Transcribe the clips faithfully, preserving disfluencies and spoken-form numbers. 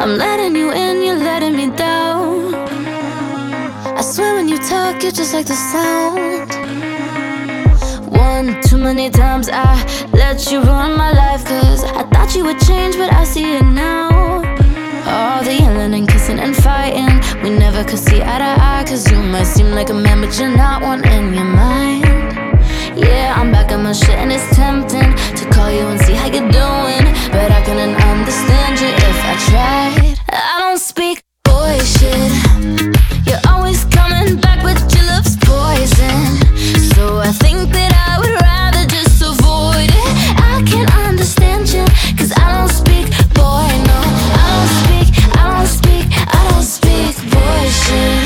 I'm letting you in, you're letting me down. I swear when you talk, you're just like the sound. One too many times I let you ruin my life, cause I thought you would change, but I see it now. All the yelling and kissing and fighting, we never could see eye to eye, cause you might seem like a man, but you're not one in your mind. Yeah, I'm back on my shit and it's tempting to call you and see how you're doing, but I couldn't understand you if I tried. I don't speak boy shit. You're always coming back, but your love's poison. So I think that I would rather just avoid it. I can't understand you, cause I don't speak boy, no. I don't speak, I don't speak, I don't speak boy shit.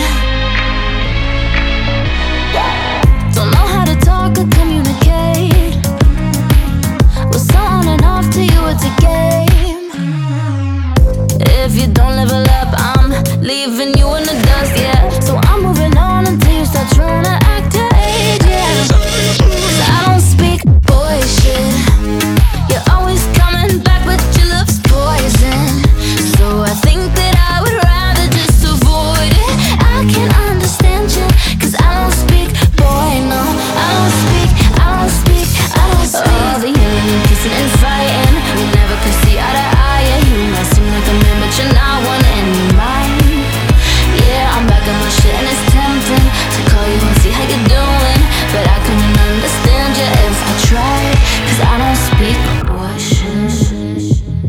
Don't know how to talk or communicate. Was so on and off to you, it's a game. If you don't level up, I'm leaving you in the dust, yeah. So I'm moving on until you start trying to act your age, yeah. Cause I don't speak boy shit. You're always coming back, but your love's poison. So I think that I would rather just avoid it. I can't understand you, cause I don't speak boy, no. I don't speak, I don't speak, I don't speak. All the yelling and kissing and fighting, we never could see eye to eye, yeah. You might seem like a man, but you're not one in your mind. Yeah, I'm back on my shit and it's tempting to call you and see how you're doing, but I couldn't understand you if I tried, cause I don't speak boy shit.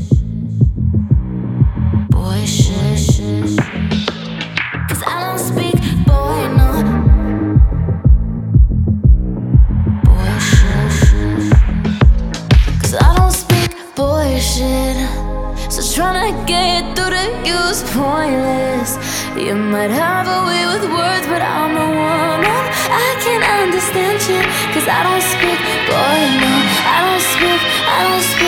Boy shit. Cause I don't speak boy, no. Boy shit. Cause I don't speak boy shit. So tryna get through to you's pointless. You might have a way with words, but I'm a woman. I can't understand you, cause I don't speak boy, no. I don't speak, I don't speak